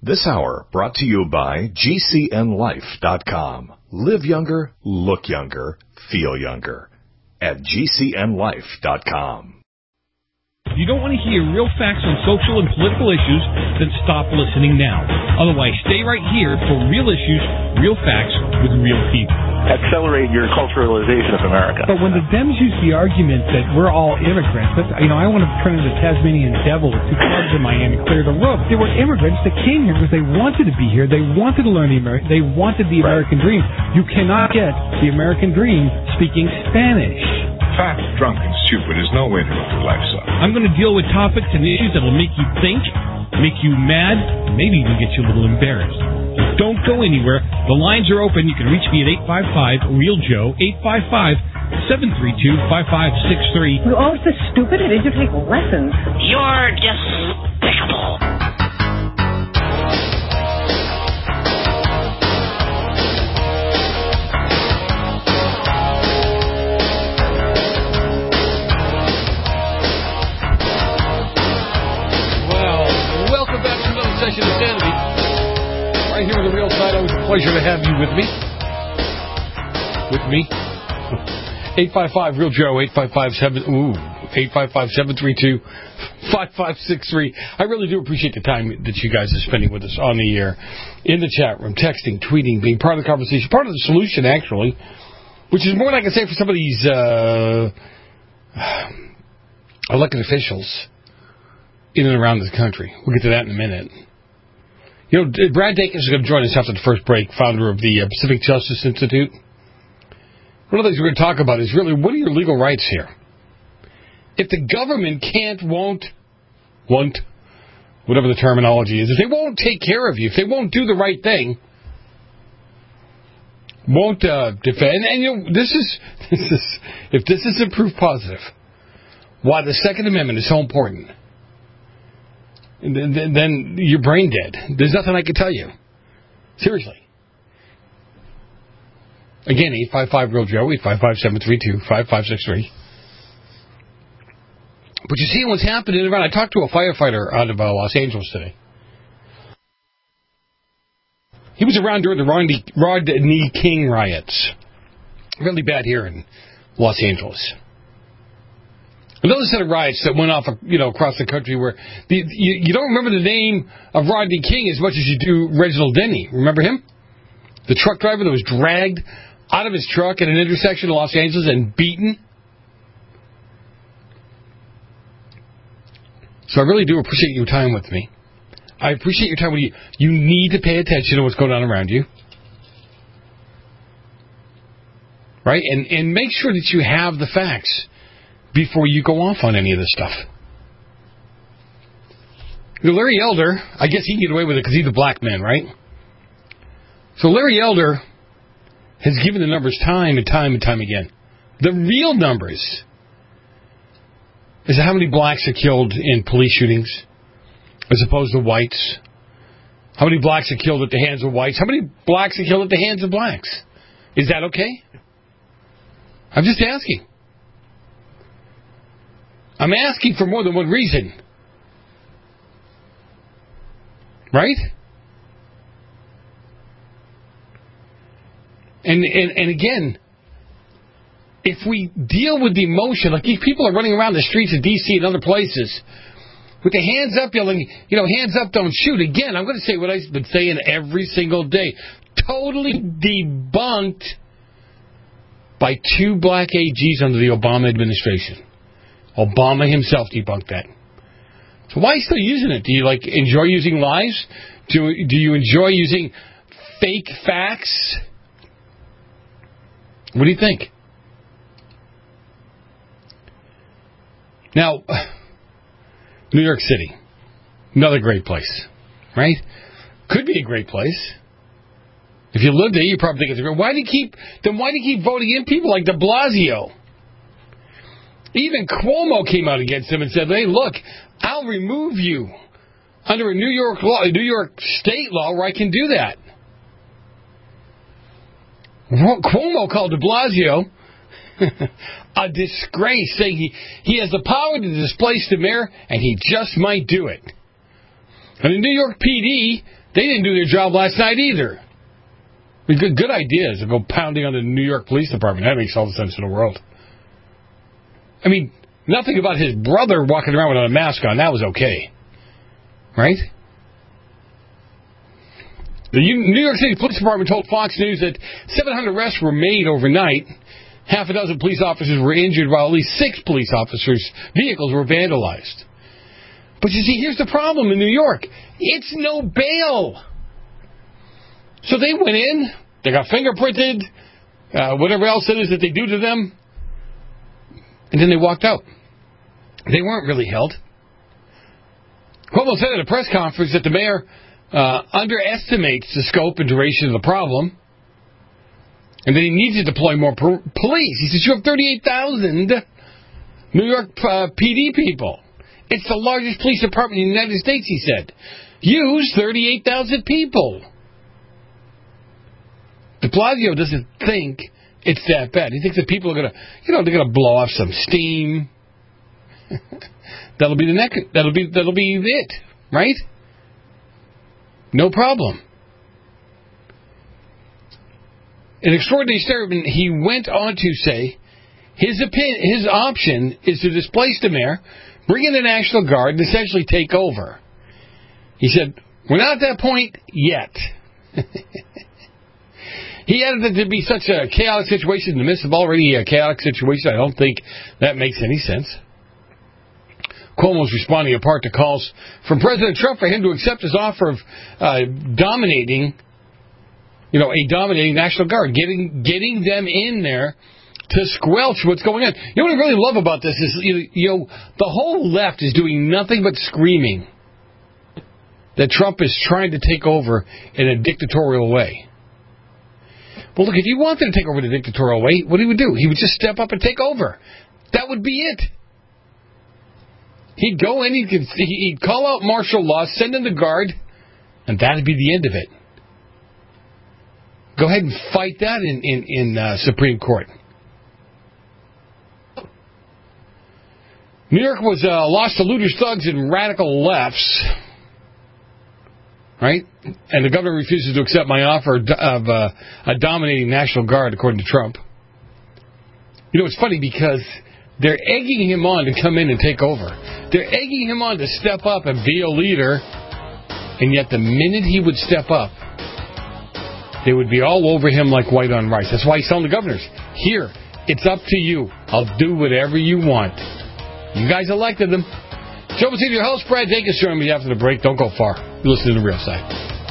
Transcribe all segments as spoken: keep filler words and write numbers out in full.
This hour brought to you by G C N life dot com. Live younger, look younger, feel younger. At G C N life dot com. If you don't want to hear real facts on social and political issues, then stop listening now. Otherwise, stay right here for real issues, real facts with real people. Accelerate your culturalization of America. But when the Dems use the argument that we're all immigrants, that, you know, I want to turn into the Tasmanian devil with two clubs in Miami, clear the roof. They were immigrants that came here because they wanted to be here. They wanted to learn the American. They wanted the American dream. You cannot get the American dream speaking Spanish. Fat, drunk, and stupid is no way to go through life, son. I'm going to deal with topics and issues that will make you think, make you mad, maybe even get you a little embarrassed. Don't go anywhere. The lines are open. You can reach me at eight five five, real joe, eight five five, seven three two, five five six three. You're all so stupid. Did you take lessons? You're despicable. Session of Sanity. Right here on the Real Side. Always a pleasure to have you with me. With me. eight five five, real joe, eight five five seven, ooh, eight five five, seven three two, five five six three. I really do appreciate the time that you guys are spending with us on the air, in the chat room, texting, tweeting, being part of the conversation, part of the solution, actually, which is more than I can say for some of these uh, elected officials in and around the country. We'll get to that in a minute. You know, Brad Dacus is going to join us after the first break, founder of the uh, Pacific Justice Institute. One of the things we're going to talk about is really, what are your legal rights here? If the government can't, won't, won't, whatever the terminology is, if they won't take care of you, if they won't do the right thing, won't uh, defend, and you know, this is, this is, if this isn't proof positive, why the Second Amendment is so important, Then, then you're brain dead. There's nothing I can tell you. Seriously. Again, eight five five, real joe, eight five five, seven three two, five five six three. But you see what's happening around. I talked to a firefighter out of uh, Los Angeles today. He was around during the Rodney, Rodney King riots. Really bad here in Los Angeles. Another set of riots that went off, you know, across the country where the, you, you don't remember the name of Rodney King as much as you do Reginald Denny. Remember him? The truck driver that was dragged out of his truck at an intersection in Los Angeles and beaten. So I really do appreciate your time with me. I appreciate your time with you. You need to pay attention to what's going on around you. Right? And, and make sure that you have the facts before you go off on any of this stuff. You know, Larry Elder, I guess he can get away with it because he's a black man, right? So Larry Elder has given the numbers time and time and time again. The real numbers is how many blacks are killed in police shootings as opposed to whites. How many blacks are killed at the hands of whites? How many blacks are killed at the hands of blacks? Is that okay? I'm just asking. I'm asking for more than one reason. Right? And, and and again, if we deal with the emotion, like these people are running around the streets of D C and other places with their hands up yelling, you know, hands up, don't shoot. Again, I'm going to say what I've been saying every single day. Totally debunked by two black A Gs under the Obama administration. Obama himself debunked that. So why are you still using it? Do you, like, enjoy using lies? Do, do you enjoy using fake facts? What do you think? Now, New York City, another great place, right? Could be a great place. If you live there, you probably think it's a great. Why do you keep? Then why do you keep voting in people like De Blasio? Even Cuomo came out against him and said, "Hey, look, I'll remove you under a New York law, a New York state law, where I can do that." Cuomo called De Blasio a disgrace, saying he, he has the power to displace the mayor, and he just might do it. And the New York P D, They didn't do their job last night either. I mean, good, good ideas to go pounding on the New York Police Department. That makes all the sense in the world. I mean, nothing about his brother walking around without a mask on. That was okay. Right? The New York City Police Department told Fox News that seven hundred arrests were made overnight. Half a dozen police officers were injured, while at least six police officers' vehicles were vandalized. But you see, here's the problem in New York. It's no bail. So they went in, they got fingerprinted, uh, whatever else it is that they do to them, and then they walked out. They weren't really held. Cuomo said at a press conference that the mayor uh, underestimates the scope and duration of the problem, and that he needs to deploy more per- police. He says, you have thirty-eight thousand New York uh, P D people. It's the largest police department in the United States, he said. Use thirty-eight thousand people. De Blasio doesn't think it's that bad. He thinks that people are going to, you know, they're going to blow off some steam. that'll be the neck. That'll be that'll be it, right? No problem. In extraordinary statement, he went on to say his opinion, his option is to displace the mayor, bring in the National Guard, and essentially take over. He said, we're not at that point yet. He added that there'd be such a chaotic situation in the midst of already a chaotic situation. I don't think that makes any sense. Cuomo's responding in part to calls from President Trump for him to accept his offer of uh, dominating, you know, a dominating National Guard, getting getting them in there to squelch what's going on. You know what I really love about this is, you, you know, the whole left is doing nothing but screaming that Trump is trying to take over in a dictatorial way. Well, look, if he wanted to take over in a dictatorial way, what he would do? He would just step up and take over. That would be it. He'd go in, he'd, he'd call out martial law, send in the guard, and that'd be the end of it. Go ahead and fight that in, in, in uh, Supreme Court. New York was uh, lost to looters, thugs, and radical lefts. Right? And the governor refuses to accept my offer of uh, a dominating National Guard, according to Trump. You know, it's funny because they're egging him on to come in and take over. They're egging him on to step up and be a leader. And yet the minute he would step up, they would be all over him like white on rice. That's why he's telling the governors, here, it's up to you. I'll do whatever you want. You guys elected them. Joe Messina, your host, Brad Dacus, joining me after the break. Don't go far. You're listening to The Real Side.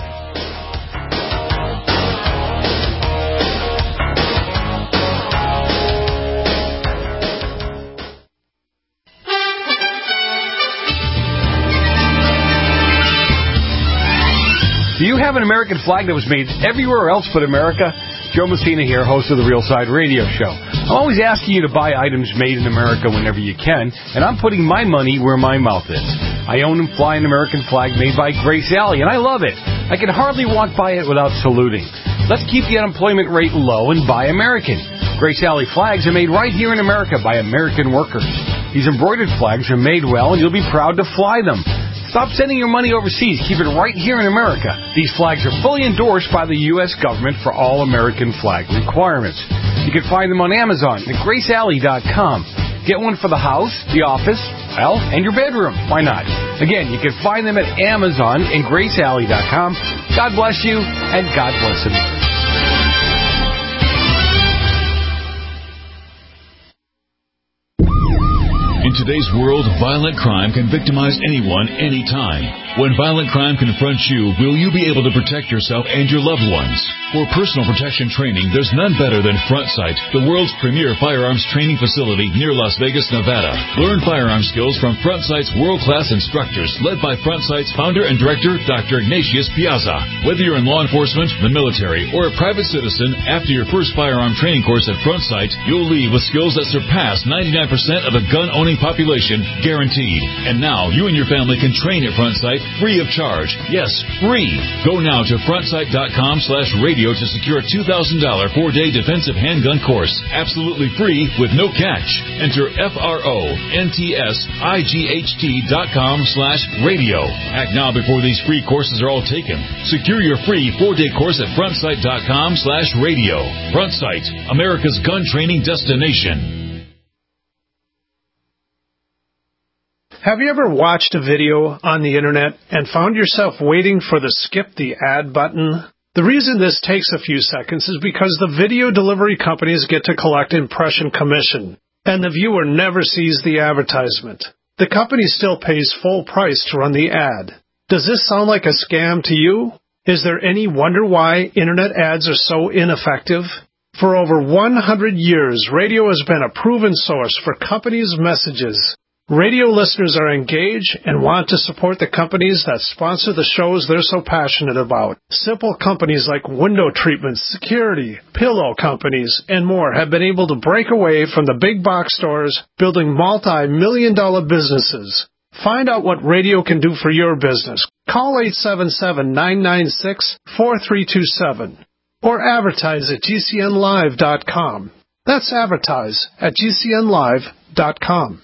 Do you have an American flag that was made everywhere else but America? Joe Messina here, host of The Real Side Radio Show. I'm always asking you to buy items made in America whenever you can, and I'm putting my money where my mouth is. I own and fly an American flag made by Grace Alley, and I love it. I can hardly walk by it without saluting. Let's keep the unemployment rate low and buy American. Grace Alley flags are made right here in America by American workers. These embroidered flags are made well, and you'll be proud to fly them. Stop sending your money overseas. Keep it right here in America. These flags are fully endorsed by the U S government for all American flag requirements. You can find them on Amazon at grace alley dot com. Get one for the house, the office, well, and your bedroom. Why not? Again, you can find them at Amazon and grace alley dot com. God bless you, and God bless America. In today's world, violent crime can victimize anyone, anytime. When violent crime confronts you, will you be able to protect yourself and your loved ones? For personal protection training, there's none better than Front Sight, the world's premier firearms training facility near Las Vegas, Nevada. Learn firearm skills from Front Sight's world-class instructors, led by Front Sight's founder and director, Doctor Ignatius Piazza. Whether you're in law enforcement, the military, or a private citizen, after your first firearm training course at Front Sight, you'll leave with skills that surpass ninety-nine percent of the gun-owning population, guaranteed. And now, you and your family can train at Front Sight free of charge. Yes, free. Go now to frontsight.com slash radio to secure a two thousand dollars four-day defensive handgun course. Absolutely free with no catch. Enter F-R-O-N-T-S-I-G-H-T dot com slash radio. Act now before these free courses are all taken. Secure your free four-day course at frontsight.com slash radio. Frontsight, America's gun training destination. Have you ever watched a video on the internet and found yourself waiting for the skip the ad button? The reason this takes a few seconds is because the video delivery companies get to collect impression commission, and the viewer never sees the advertisement. The company still pays full price to run the ad. Does this sound like a scam to you? Is there any wonder why internet ads are so ineffective? For over one hundred years, radio has been a proven source for companies' messages. Radio listeners are engaged and want to support the companies that sponsor the shows they're so passionate about. Simple companies like window treatments, security, pillow companies, and more have been able to break away from the big box stores, building multi-million dollar businesses. Find out what radio can do for your business. Call eight seven seven, nine nine six, four three two seven or advertise at G C N live dot com. That's advertise at G C N live dot com.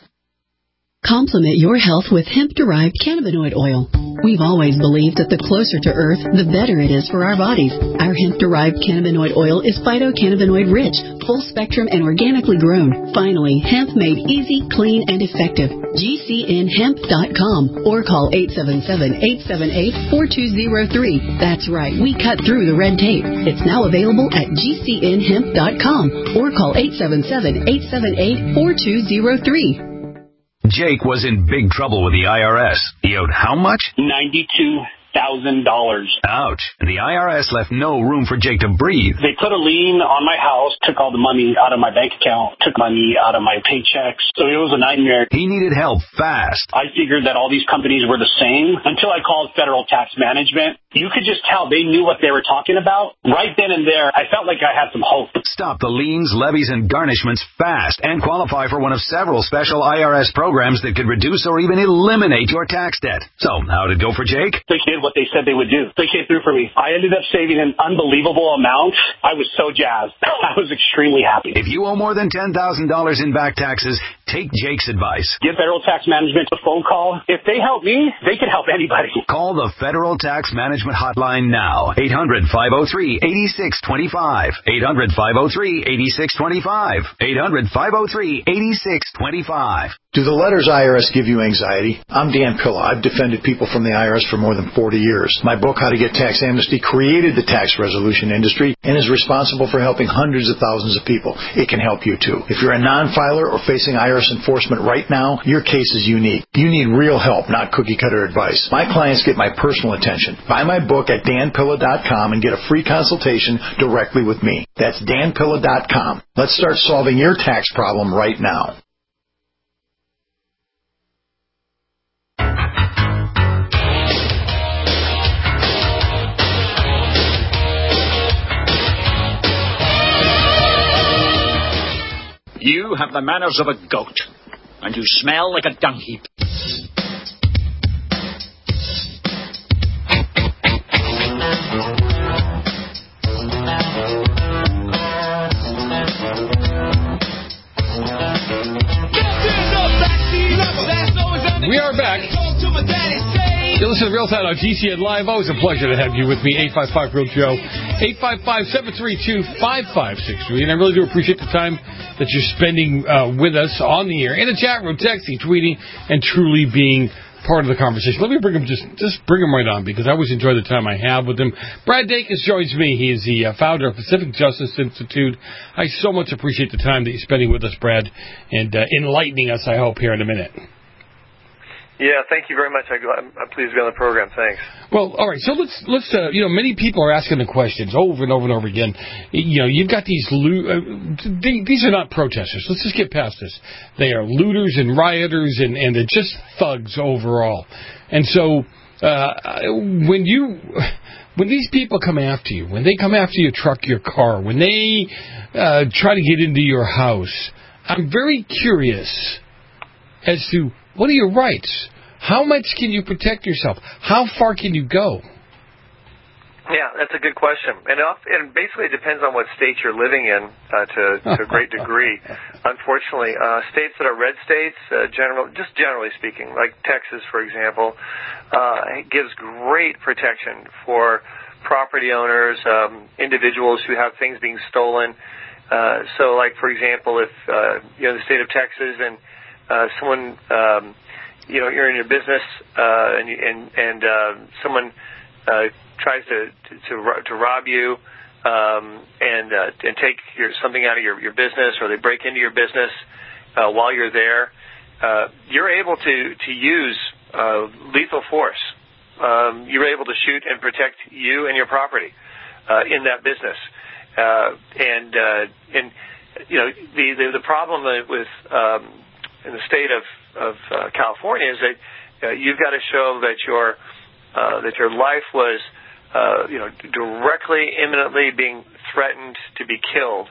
Complement your health with hemp-derived cannabinoid oil. We've always believed that the closer to Earth, the better it is for our bodies. Our hemp-derived cannabinoid oil is phytocannabinoid-rich, full-spectrum, and organically grown. Finally, hemp made easy, clean, and effective. G C N hemp dot com or call eight seven seven, eight seven eight, four two zero three. That's right, we cut through the red tape. It's now available at G C N hemp dot com or call eight seven seven, eight seven eight, four two zero three. Jake was in big trouble with the I R S. He owed how much? ninety-two thousand dollars. Ouch. And the I R S left no room for Jake to breathe. They put a lien on my house, took all the money out of my bank account, took money out of my paychecks. So it was a nightmare. He needed help fast. I figured that all these companies were the same until I called Federal Tax Management. You could just tell they knew what they were talking about. Right then and there, I felt like I had some hope. Stop the liens, levies, and garnishments fast and qualify for one of several special I R S programs that could reduce or even eliminate your tax debt. So, how'd it go for Jake? They did what they said they would do. They came through for me. I ended up saving an unbelievable amount. I was so jazzed. I was extremely happy. If you owe more than ten thousand dollars in back taxes, take Jake's advice. Give Federal Tax Management a phone call. If they help me, they can help anybody. Call the Federal Tax Management hotline now. eight hundred, five oh three, eight six two five. eight hundred, five oh three, eight six two five. eight hundred, five oh three, eight six two five. Do the letters I R S give you anxiety? I'm Dan Pilla. I've defended people from the I R S for more than forty years. My book, How to Get Tax Amnesty, created the tax resolution industry and is responsible for helping hundreds of thousands of people. It can help you, too. If you're a non-filer or facing I R S enforcement right now, your case is unique. You need real help, not cookie-cutter advice. My clients get my personal attention. Buy my book at dan pilla dot com and get a free consultation directly with me. That's dan pilla dot com. Let's start solving your tax problem right now. You have the manners of a goat, and you smell like a dung heap. We are back. You listen to Real Time on G C N Live. Always a pleasure to have you with me. eight five five Real Joe. eight five five, seven three two, five five six three. And I really do appreciate the time that you're spending uh, with us on the air, in the chat room, texting, tweeting, and truly being part of the conversation. Let me bring him just just bring him right on, because I always enjoy the time I have with him. Brad Dacus joins me. He is the uh, founder of Pacific Justice Institute. I so much appreciate the time that you're spending with us, Brad, and uh, enlightening us, I hope, here in a minute. Yeah, thank you very much. I, I'm, I'm pleased to be on the program. Thanks. Well, all right. So let's let's uh, you know, many people are asking the questions over and over and over again. You know, you've got these lo- uh, they, these are not protesters. Let's just get past this. They are looters and rioters, and and they're just thugs overall. And so uh, when you when these people come after you, when they come after your truck, your car, when they uh, try to get into your house, I'm very curious as to what are your rights. How much can you protect yourself? How far can you go? Yeah, that's a good question. And, and basically it depends on what state you're living in uh, to, to a great degree. Unfortunately, uh, states that are red states, uh, general, just generally speaking, like Texas, for example, uh, gives great protection for property owners, um, individuals who have things being stolen. Uh, so, like, for example, if, uh, you know, the state of Texas and uh, someone, um, you know, you're in your business uh, and, and, and uh, someone uh, tries to, to to to rob you um, and uh, and take your, something out of your, your business, or they break into your business uh, while you're there, uh, you're able to to use uh, lethal force. Um, you're able to shoot and protect you and your property uh, in that business. Uh, and uh, and you know the the, the problem with um, in the state of of uh, California is that uh, you've got to show that your uh, that your life was Uh, you know, directly, imminently being threatened to be killed,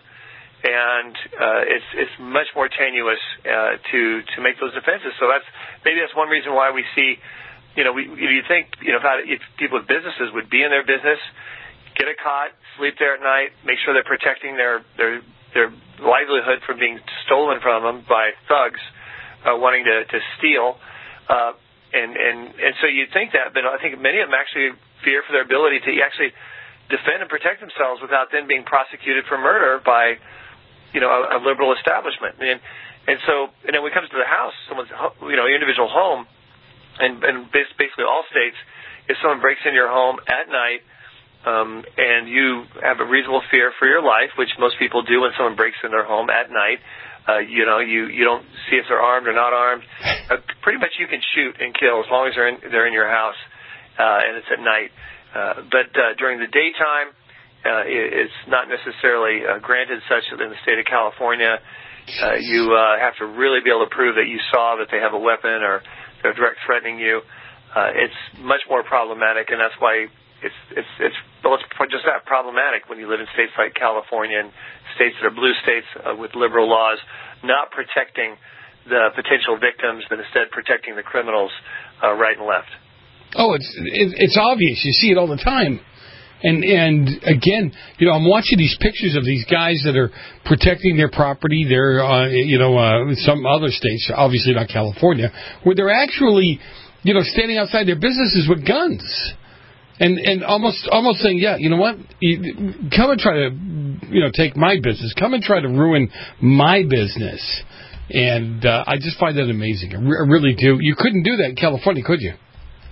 and uh, it's it's much more tenuous uh, to to make those defenses. So that's maybe that's one reason why we see, you know, we you think you know if, if people with businesses would be in their business, get a cot, sleep there at night, make sure they're protecting their their their livelihood from being stolen from them by thugs uh, wanting to to steal, uh, and and and so you'd think that, but I think many of them actually fear for their ability to actually defend and protect themselves without then being prosecuted for murder by, you know, a, a liberal establishment. And and so, and then when it comes to the house, someone's, you know, individual home, and, and basically all states, if someone breaks into your home at night, um, and you have a reasonable fear for your life, which most people do when someone breaks in their home at night, uh, you know, you, you don't see if they're armed or not armed. Uh, pretty much you can shoot and kill as long as they're in, they're in your house. Uh, and it's at night. Uh, but uh, during the daytime, uh, it, it's not necessarily uh, granted such that in the state of California, uh, you uh, have to really be able to prove that you saw that they have a weapon or they're direct threatening you. Uh, it's much more problematic, and that's why it's it's it's well, it's just that problematic when you live in states like California and states that are blue states uh, with liberal laws, not protecting the potential victims, but instead protecting the criminals uh, right and left. Oh, it's it's obvious. You see it all the time. And and again, you know, I'm watching these pictures of these guys that are protecting their property. They're, uh, you know, uh, some other states, obviously not California, where they're actually, you know, standing outside their businesses with guns. And and almost almost saying, yeah, you know what, you, come and try to, you know, take my business. Come and try to ruin my business. And uh, I just find that amazing. I, re- I really do. You couldn't do that in California, could you?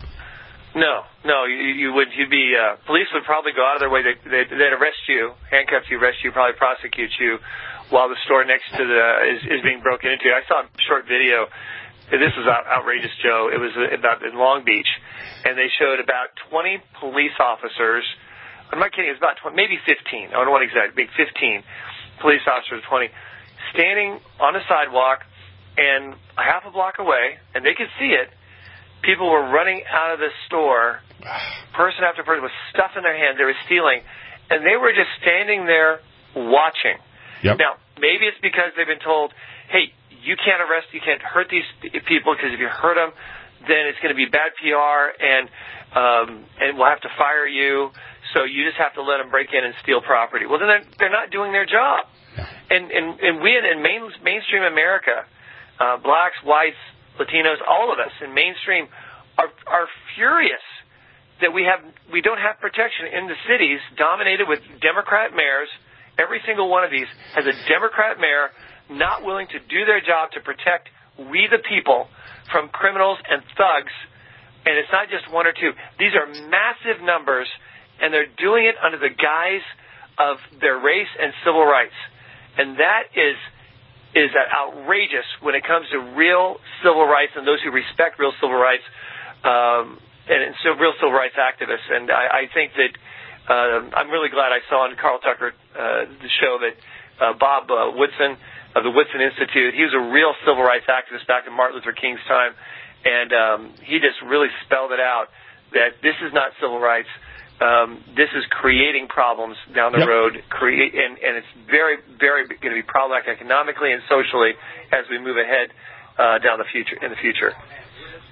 No, no, you, you would. You'd be. Uh, police would probably go out of their way. They'd, they'd, they'd arrest you, handcuff you, arrest you, probably prosecute you, while the store next to the is, is being broken into. I saw a short video. This was outrageous, Joe. It was about in Long Beach, and they showed about twenty police officers. I'm not kidding. It was about twenty, maybe fifteen. I don't know what exact. Maybe fifteen police officers, twenty, standing on the sidewalk, and a half a block away, and they could see it. People were running out of the store, person after person with stuff in their hand. They were stealing, and they were just standing there watching. Yep. Now, maybe it's because they've been told, hey, you can't arrest, you can't hurt these people, because if you hurt them, then it's going to be bad P R, and um, and we'll have to fire you, so you just have to let them break in and steal property. Well, then they're, they're not doing their job. And, and, and we in, in main, mainstream America, uh, blacks, whites, Latinos, all of us in mainstream are are furious that we have we don't have protection in the cities dominated with Democrat mayors. Every single one of these has a Democrat mayor not willing to do their job to protect we the people from criminals and thugs. And it's not just one or two. These are massive numbers, and they're doing it under the guise of their race and civil rights. And that is is outrageous when it comes to real civil rights and those who respect real civil rights, um, and, and so real civil rights activists. And I, I think that uh, I'm really glad I saw on Carl Tucker uh, the show that uh, Bob uh, Woodson of the Woodson Institute, he was a real civil rights activist back in Martin Luther King's time, and um, he just really spelled it out that this is not civil rights. Um, this is creating problems down the yep. road, create, and, and it's very, very going to be problematic economically and socially as we move ahead uh, down the future in the future.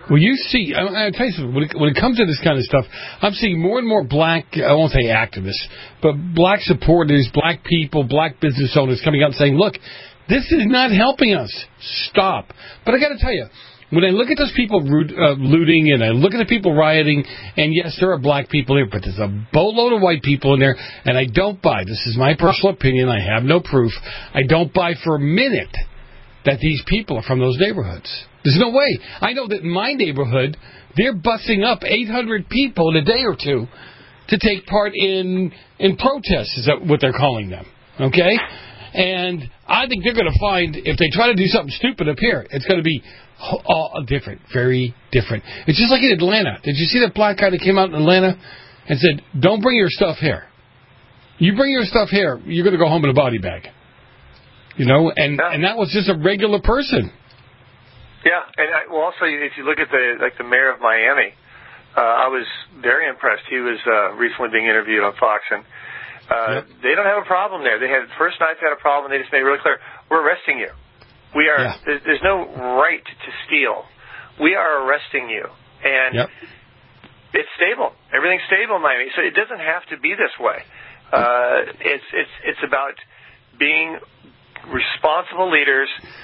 Well, you see, I, I tell you something, when it, when it comes to this kind of stuff, I'm seeing more and more black, I won't say activists, but black supporters, black people, black business owners coming out and saying, look, this is not helping us. Stop. But I got to tell you, when I look at those people root, uh, looting and I look at the people rioting, and yes, there are black people here, but there's a boatload of white people in there, and I don't buy, this is my personal opinion, I have no proof, I don't buy for a minute that these people are from those neighborhoods. There's no way. I know that in my neighborhood, they're busing up eight hundred people in a day or two to take part in in protests, is that what they're calling them, okay? And I think they're going to find, if they try to do something stupid up here, it's going to be all different, very different. It's just like in Atlanta. Did you see that black guy that came out in Atlanta and said, don't bring your stuff here. You bring your stuff here, you're going to go home in a body bag. You know, and, yeah. and that was just a regular person. Yeah, and I, well, also, if you look at the like the mayor of Miami, uh, I was very impressed. He was uh, recently being interviewed on Fox, and uh, yep. they don't have a problem there. They had first night they had a problem. They just made it really clear: we're arresting you. We are. Yeah. There's, there's no right to steal. We are arresting you, and yep. it's stable. Everything's stable in Miami, so it doesn't have to be this way. Uh, it's it's it's about being responsible leaders.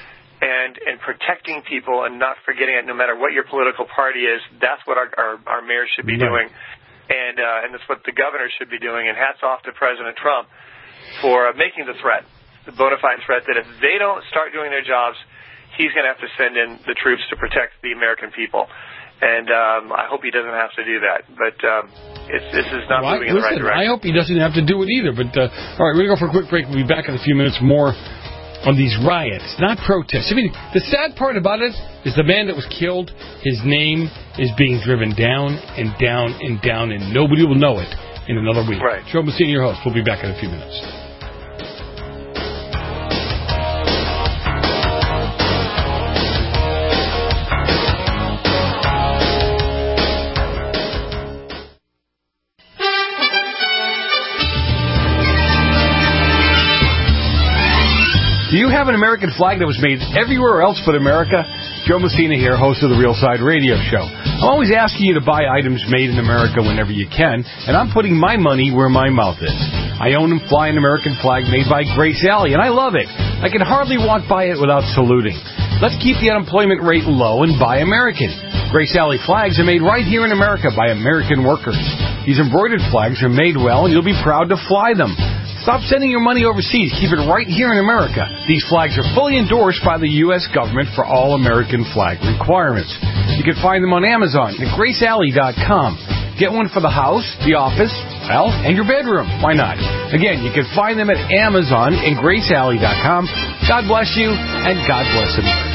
And, and protecting people and not forgetting it, no matter what your political party is. That's what our our, our mayors should be right. doing, and uh, and that's what the governor should be doing. And hats off to President Trump for uh, making the threat, the bona fide threat that if they don't start doing their jobs, he's going to have to send in the troops to protect the American people. And um, I hope he doesn't have to do that. But um, it's, this is not well, moving in listen, the right direction. I hope he doesn't have to do it either. But uh, all right, we're going to go for a quick break. We'll be back in a few minutes more on these riots, not protests. I mean, the sad part about it is the man that was killed, his name is being driven down and down and down, and nobody will know it in another week. Right. Joe Messina, your host. We'll be back in a few minutes. Do you have an American flag that was made everywhere else but America? Joe Messina here, host of the Real Side Radio Show. I'm always asking you to buy items made in America whenever you can, and I'm putting my money where my mouth is. I own and fly an American flag made by Grace Alley, and I love it. I can hardly walk by it without saluting. Let's keep the unemployment rate low and buy American. Grace Alley flags are made right here in America by American workers. These embroidered flags are made well, and you'll be proud to fly them. Stop sending your money overseas. Keep it right here in America. These flags are fully endorsed by the U S government for all American flag requirements. You can find them on Amazon at grace alley dot com. Get one for the house, the office, well, and your bedroom. Why not? Again, you can find them at Amazon and grace alley dot com. God bless you, and God bless America.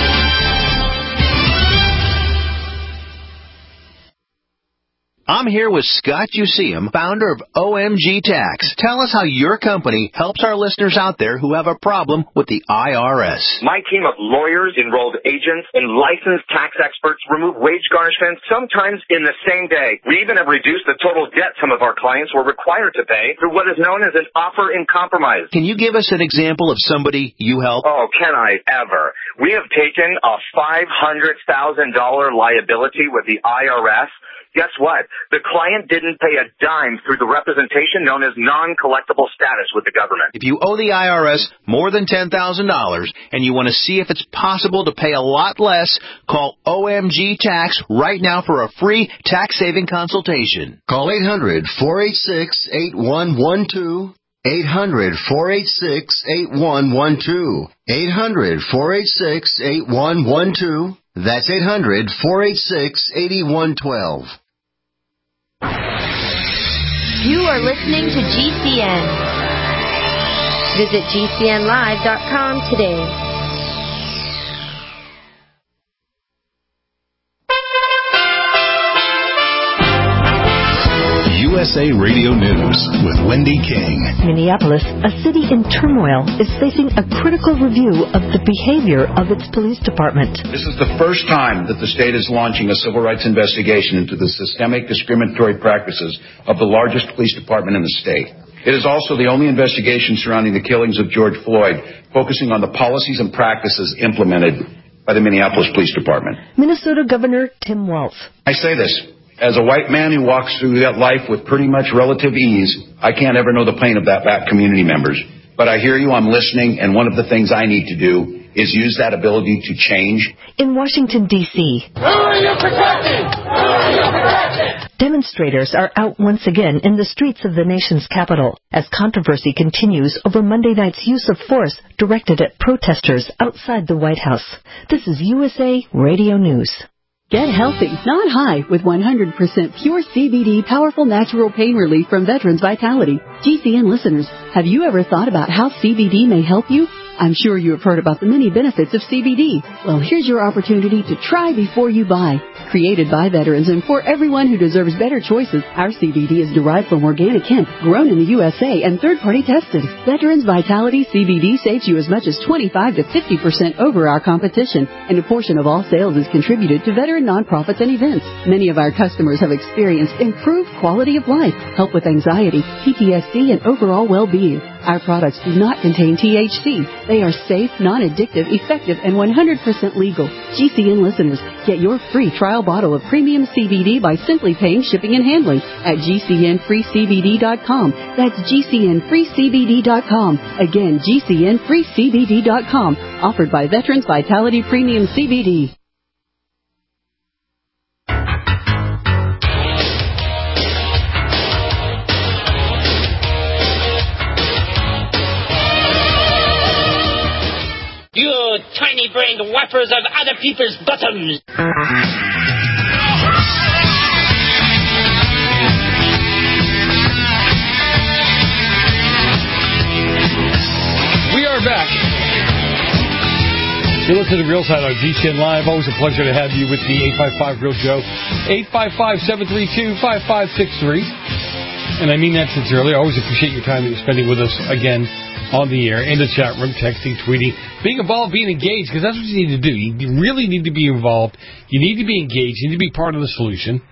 I'm here with Scott Useum, founder of O M G Tax. Tell us how your company helps our listeners out there who have a problem with the I R S. My team of lawyers, enrolled agents, and licensed tax experts remove wage garnishments sometimes in the same day. We even have reduced the total debt some of our clients were required to pay through what is known as an offer in compromise. Can you give us an example of somebody you help? Oh, can I ever? We have taken a five hundred thousand dollars liability with the I R S. Guess what? The client didn't pay a dime through the representation known as non-collectible status with the government. If you owe the I R S more than ten thousand dollars and you want to see if it's possible to pay a lot less, call O M G Tax right now for a free tax-saving consultation. Call eight hundred, four eight six, eight one one two. eight hundred, four eight six, eight one one two. eight hundred, four eight six, eight one one two. That's eight hundred, four eight six, eight one one two. You are listening to G C N. Visit G C N live dot com today. U S A Radio News with Wendy King. Minneapolis, a city in turmoil, is facing a critical review of the behavior of its police department. This is the first time that the state is launching a civil rights investigation into the systemic discriminatory practices of the largest police department in the state. It is also the only investigation surrounding the killings of George Floyd, focusing on the policies and practices implemented by the Minneapolis Police Department. Minnesota Governor Tim Walz. I say this. As a white man who walks through that life with pretty much relative ease, I can't ever know the pain of that back community members. But I hear you, I'm listening, and one of the things I need to do is use that ability to change. In Washington, D C, Who are you protecting? Who are you protecting? demonstrators are out once again in the streets of the nation's capital as controversy continues over Monday night's use of force directed at protesters outside the White House. This is U S A Radio News. Get healthy, not high, with one hundred percent pure C B D powerful natural pain relief from Veterans Vitality. G C N listeners, have you ever thought about how C B D may help you? I'm sure you have heard about the many benefits of C B D. Well, here's your opportunity to try before you buy. Created by veterans and for everyone who deserves better choices, our C B D is derived from organic hemp, grown in the U S A and third-party tested. Veterans Vitality C B D saves you as much as twenty-five to fifty percent over our competition, and a portion of all sales is contributed to veteran nonprofits and events. Many of our customers have experienced improved quality of life, help with anxiety, P T S D, and overall well-being. Our products do not contain T H C. They are safe, non-addictive, effective, and one hundred percent legal. G C N listeners, get your free trial bottle of premium C B D by simply paying shipping and handling at G C N free C B D dot com. That's G C N free C B D dot com. Again, G C N free C B D dot com. Offered by Veterans Vitality Premium C B D. You tiny-brained wipers of other people's bottoms. We are back. You listen to Real Side on G C N Live. Always a pleasure to have you with me. eight five five Real Joe. eight five five, seven three two, five five six three. And I mean that sincerely. I always appreciate your time that you're spending with us again on the air, in the chat room, texting, tweeting, being involved, being engaged, because that's what you need to do. You really need to be involved. You need to be engaged. You need to be part of the solution.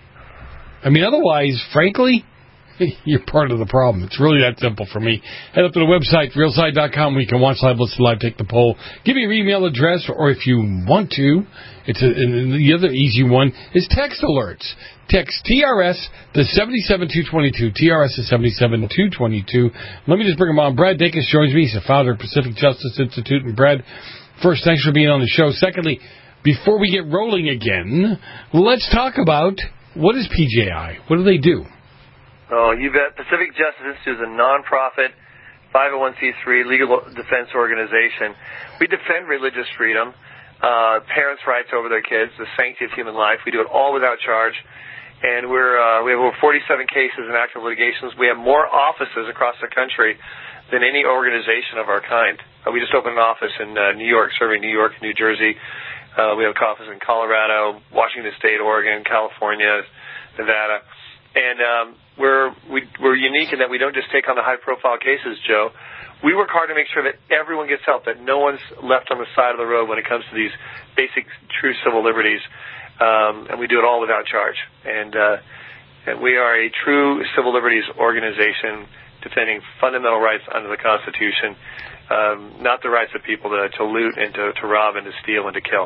I mean, otherwise, frankly, you're part of the problem. It's really that simple for me. Head up to the website, real side dot com, where you can watch live, listen live, take the poll. Give me your email address, or if you want to, it's a, and the other easy one is text alerts. Text T R S to seven seven two two two, T R S to seven seven two two two. Let me just bring him on. Brad Dacus joins me. He's the founder of Pacific Justice Institute. And Brad, first, thanks for being on the show. Secondly, before we get rolling again, let's talk about what is P J I? What do they do? Oh, you bet. Pacific Justice Institute is a nonprofit five oh one c three legal defense organization. We defend religious freedom, uh, parents' rights over their kids, the sanctity of human life. We do it all without charge. And we're, uh, we have over forty-seven cases in active litigations. We have more offices across the country than any organization of our kind. Uh, we just opened an office in uh, New York, serving New York, New Jersey. Uh, we have an office in Colorado, Washington State, Oregon, California, Nevada. And um, we're, we, we're unique in that we don't just take on the high-profile cases, Joe. We work hard to make sure that everyone gets help, that no one's left on the side of the road when it comes to these basic, true civil liberties. Um, and we do it all without charge. And, uh, and we are a true civil liberties organization defending fundamental rights under the Constitution, um, not the rights of people to, to loot and to, to rob and to steal and to kill.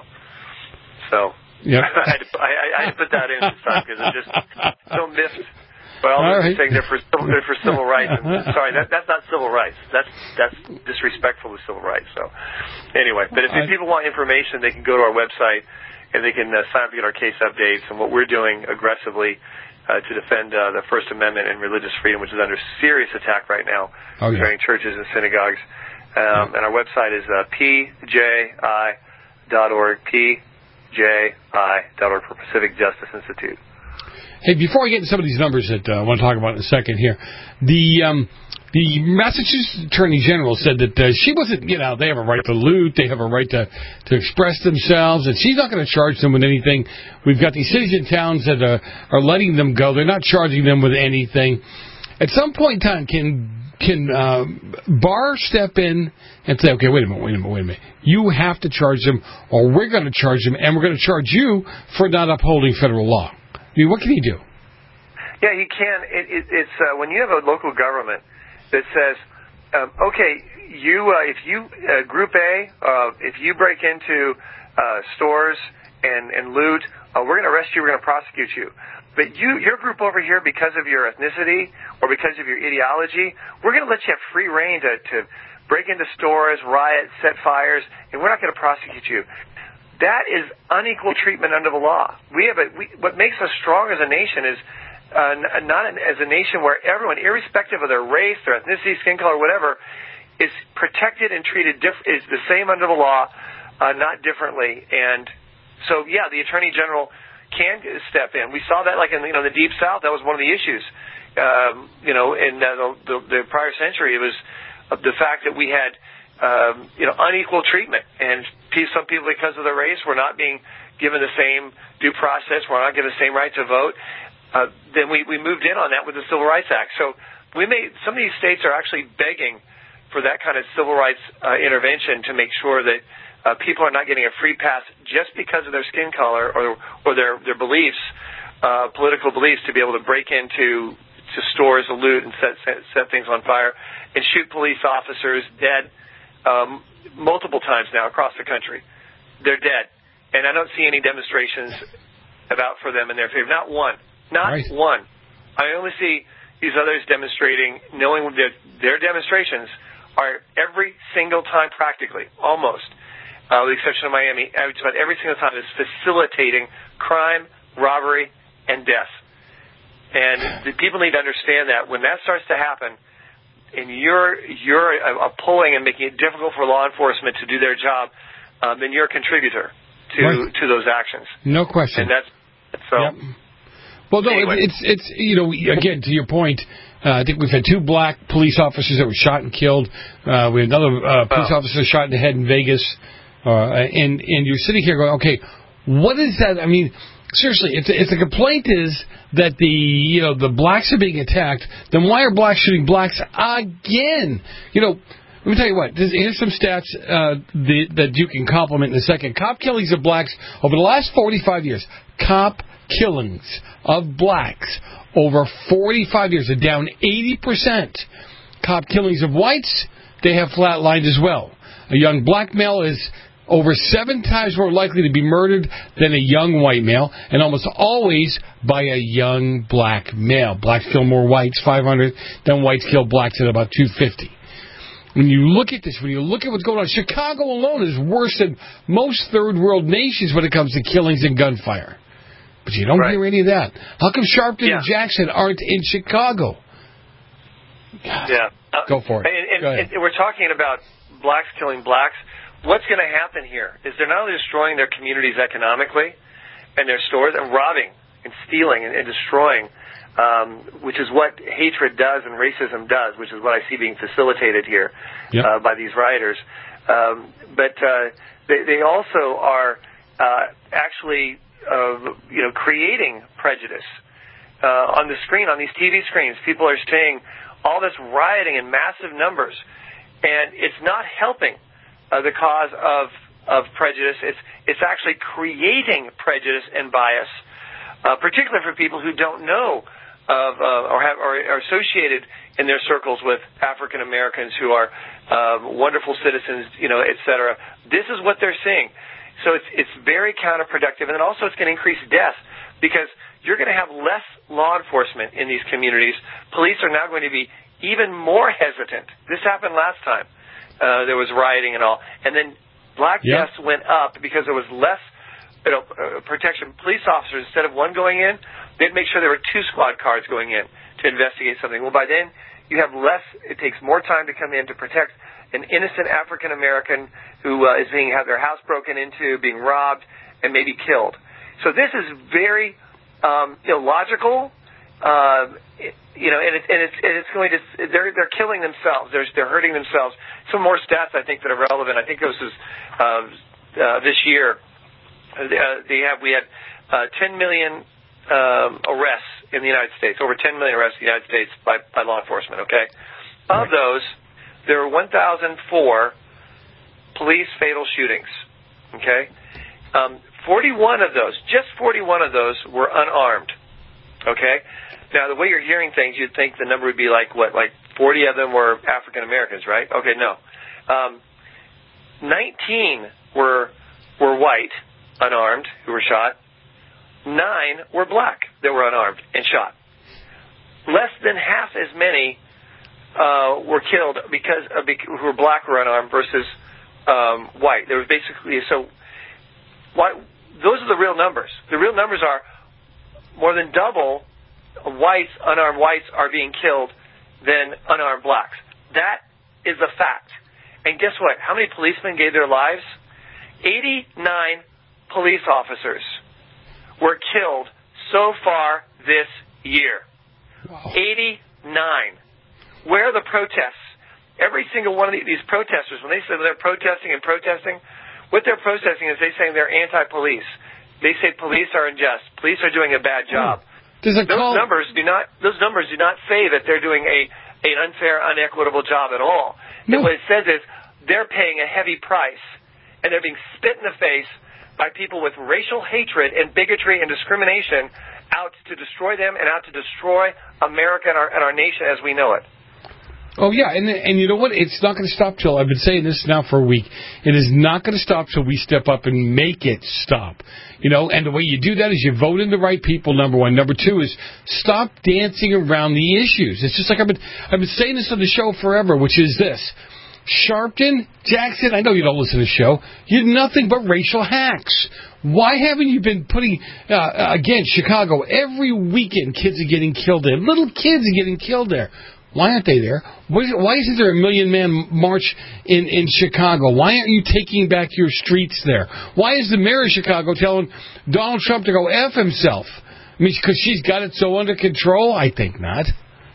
So yep. I, had to, I, I had to put that in this time because it's just so miffed. Well, I'm right. saying they're for, they're for civil rights. And, sorry, that, that's not civil rights. That's that's disrespectful to civil rights. So anyway, but if, if people want information, they can go to our website. And they can uh, sign up to get our case updates and what we're doing aggressively uh, to defend uh, the First Amendment and religious freedom, which is under serious attack right now oh, yeah. during churches and synagogues. Um, yeah. And our website is uh, P J I dot org, P J I dot org for Pacific Justice Institute. Hey, before I get into some of these numbers that uh, I want to talk about in a second here, the um, the Massachusetts Attorney General said that uh, she wasn't, you know, they have a right to loot, they have a right to, to express themselves, and she's not going to charge them with anything. We've got these cities and towns that are, are letting them go. They're not charging them with anything. At some point in time, can can uh, Barr step in and say, okay, wait a minute, wait a minute, wait a minute. You have to charge them, or we're going to charge them, and we're going to charge you for not upholding federal law. I mean, what can he do? Yeah, he can. It, it, it's uh, when you have a local government that says, um, okay, you uh, if you uh, Group A, uh, if you break into uh, stores and, and loot, uh, we're going to arrest you, we're going to prosecute you. But you, your group over here, because of your ethnicity or because of your ideology, we're going to let you have free reign to, to break into stores, riot, set fires, and we're not going to prosecute you. That is unequal treatment under the law. We have a, we, what makes us strong as a nation is uh, not an, as a nation where everyone, irrespective of their race, their ethnicity, skin color, whatever, is protected and treated diff- is the same under the law, uh, not differently. And so, yeah, the Attorney General can step in. We saw that, like in you know the Deep South. That was one of the issues. Um, you know, in uh, the, the, the prior century, it was uh, the fact that we had um, you know unequal treatment, and some people, because of their race, were not being given the same due process. Were not given the same right to vote. Uh, then we, we moved in on that with the Civil Rights Act. So we made some of these states are actually begging for that kind of civil rights uh, intervention to make sure that Uh, people are not getting a free pass just because of their skin color or or their their beliefs, uh, political beliefs, to be able to break into to stores, loot, and set, set set things on fire, and shoot police officers dead um, multiple times now across the country. They're dead, and I don't see any demonstrations about for them in their favor. Not one, not right. one. I only see these others demonstrating, knowing that their demonstrations are every single time, practically, almost. Uh, with the exception of Miami, about every single time is facilitating crime, robbery, and death. And the people need to understand that when that starts to happen, and you're you're uh, pulling and making it difficult for law enforcement to do their job, um, then you're a contributor to right. to those actions. No question. And that's so. Yep. Well, no, anyway. it's it's you know again to your point. Uh, I think we've had two black police officers that were shot and killed. Uh, we had another uh, police oh. officer shot in the head in Vegas. Uh, and and you're sitting here going, okay, what is that? I mean, seriously, if the, if the complaint is that the you know the blacks are being attacked, then why are blacks shooting blacks again? You know, let me tell you what. This, here's some stats uh, the, that you can compliment in a second. Cop killings of blacks over the last forty-five years. Cop killings of blacks over forty-five years are down eighty percent. Cop killings of whites, they have flatlined as well. A young black male is over seven times more likely to be murdered than a young white male, and almost always by a young black male. Blacks kill more whites, five hundred, than whites kill blacks at about two hundred fifty. When you look at this, when you look at what's going on, Chicago alone is worse than most third world nations when it comes to killings and gunfire. But you don't right. hear any of that. How come Sharpton yeah. and Jackson aren't in Chicago? God. Yeah. Uh, Go for it. And, and, Go ahead. and we're talking about blacks killing blacks. What's going to happen here is they're not only destroying their communities economically and their stores and robbing and stealing and, and destroying, um, which is what hatred does and racism does, which is what I see being facilitated here yep. uh, by these rioters. Um, but uh, they, they also are uh, actually, uh, you know, creating prejudice uh, on the screen, on these T V screens. People are seeing all this rioting in massive numbers, and it's not helping Uh, the cause of of prejudice. It's it's actually creating prejudice and bias, uh, particularly for people who don't know of uh, or have or are associated in their circles with African Americans who are uh, wonderful citizens, you know, et cetera. This is what they're seeing. So it's it's very counterproductive, and then also it's going to increase death because you're going to have less law enforcement in these communities. Police are now going to be even more hesitant. This happened last time. Uh, there was rioting and all. And then black yep. deaths went up because there was less you know, uh, protection. Police officers, instead of one going in, they'd make sure there were two squad cars going in to investigate something. Well, by then, you have less, it takes more time to come in to protect an innocent African-American who uh, is being, have their house broken into, being robbed, and maybe killed. So this is very um, illogical. Uh, it, You know, and it's and it's and it's going to they're they're killing themselves. They're they're hurting themselves. Some more stats I think that are relevant. I think this is uh, uh, this year. Uh, they have we had uh, ten million um, arrests in the United States. Over ten million arrests in the United States by by law enforcement. Okay, of those, there were one thousand four police fatal shootings. Okay, um, forty-one of those, just forty-one of those, were unarmed. Okay. Now, the way you're hearing things, you'd think the number would be like, what, like forty of them were African Americans, right? Okay, no. Um, nineteen were were white, unarmed, who were shot. Nine were black that were unarmed and shot. Less than half as many uh, were killed because uh, who were black or unarmed versus um, white. There was basically so. Why, those are the real numbers. The real numbers are more than double whites, unarmed whites, are being killed than unarmed blacks. That is a fact. And guess what? How many policemen gave their lives? eighty-nine police officers were killed so far this year. Wow. eighty-nine. Where are the protests? Every single one of these protesters, when they say they're protesting and protesting, what they're protesting is they're saying they're anti-police. They say police are unjust. Police are doing a bad job. There's a those call- numbers do not. Those numbers do not say that they're doing a an unfair, unequitable job at all. No. And what it says is they're paying a heavy price, and they're being spit in the face by people with racial hatred and bigotry and discrimination out to destroy them and out to destroy America and our, and our nation as we know it. Oh, yeah, and and you know what? It's not going to stop till, I've been saying this now for a week, it is not going to stop till we step up and make it stop. You know, and the way you do that is you vote in the right people, number one. Number two is stop dancing around the issues. It's just like I've been, I've been saying this on the show forever, which is this. Sharpton, Jackson, I know you don't listen to the show, you're nothing but racial hacks. Why haven't you been putting, uh, again, Chicago, every weekend kids are getting killed there. Little kids are getting killed there. Why aren't they there? Why isn't there a million-man march in, in Chicago? Why aren't you taking back your streets there? Why is the mayor of Chicago telling Donald Trump to go F himself? I mean, because she's got it so under control? I think not.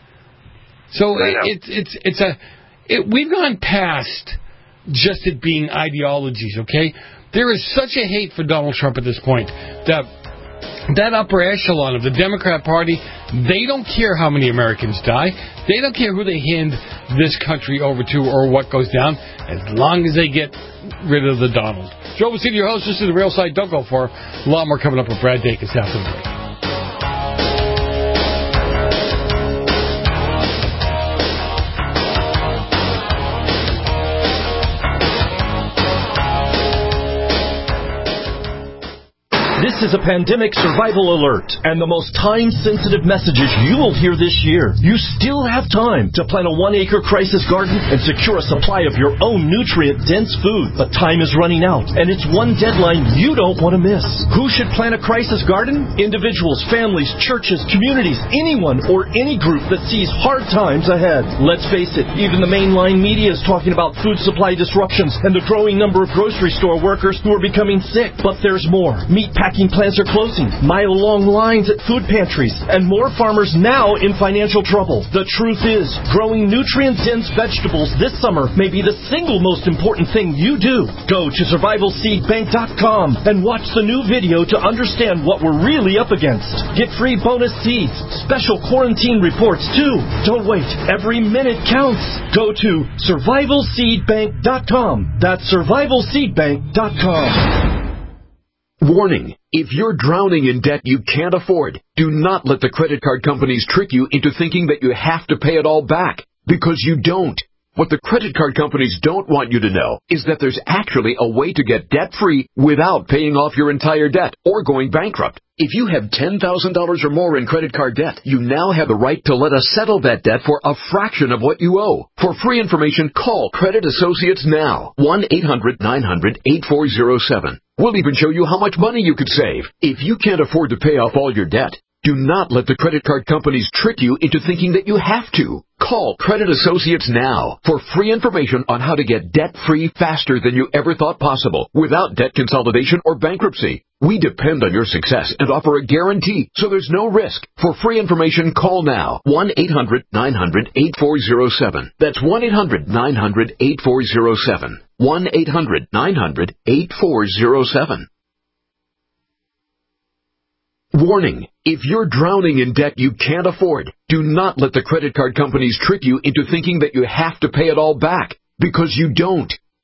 So it's it's it's a it, we've gone past just it being ideologies. Okay, there is such a hate for Donald Trump at this point that. That upper echelon of the Democrat Party, they don't care how many Americans die. They don't care who they hand this country over to or what goes down, as long as they get rid of the Donald. Joe Vasili, your host. This is The Real Side. Don't go far. A lot more coming up with Brad Dacus after the break. This is a pandemic survival alert and the most time-sensitive messages you will hear this year. You still have time to plant a one-acre crisis garden and secure a supply of your own nutrient-dense food. But time is running out, and it's one deadline you don't want to miss. Who should plant a crisis garden? Individuals, families, churches, communities, anyone or any group that sees hard times ahead. Let's face it, even the mainline media is talking about food supply disruptions and the growing number of grocery store workers who are becoming sick. But there's more. Meat packing plants are closing, mile-long lines at food pantries, and more farmers now in financial trouble. The truth is, growing nutrient-dense vegetables this summer may be the single most important thing you do. Go to survival seed bank dot com and watch the new video to understand what we're really up against. Get free bonus seeds, special quarantine reports too. Don't wait. Every minute counts. Go to survival seed bank dot com. That's survival seed bank dot com. Warning, if you're drowning in debt you can't afford, do not let the credit card companies trick you into thinking that you have to pay it all back, because you don't. What the credit card companies don't want you to know is that there's actually a way to get debt-free without paying off your entire debt or going bankrupt. If you have ten thousand dollars or more in credit card debt, you now have the right to let us settle that debt for a fraction of what you owe. For free information, call Credit Associates now. one eight hundred nine hundred eight four zero seven. We'll even show you how much money you could save. If you can't afford to pay off all your debt, do not let the credit card companies trick you into thinking that you have to. Call Credit Associates now for free information on how to get debt-free faster than you ever thought possible without debt consolidation or bankruptcy. We depend on your success and offer a guarantee, so there's no risk. For free information, call now. one eight hundred nine hundred eight four zero seven. That's one eight hundred nine hundred eight four zero seven. one eight hundred nine hundred eight four zero seven. Warning, if you're drowning in debt you can't afford, do not let the credit card companies trick you into thinking that you have to pay it all back, because you don't.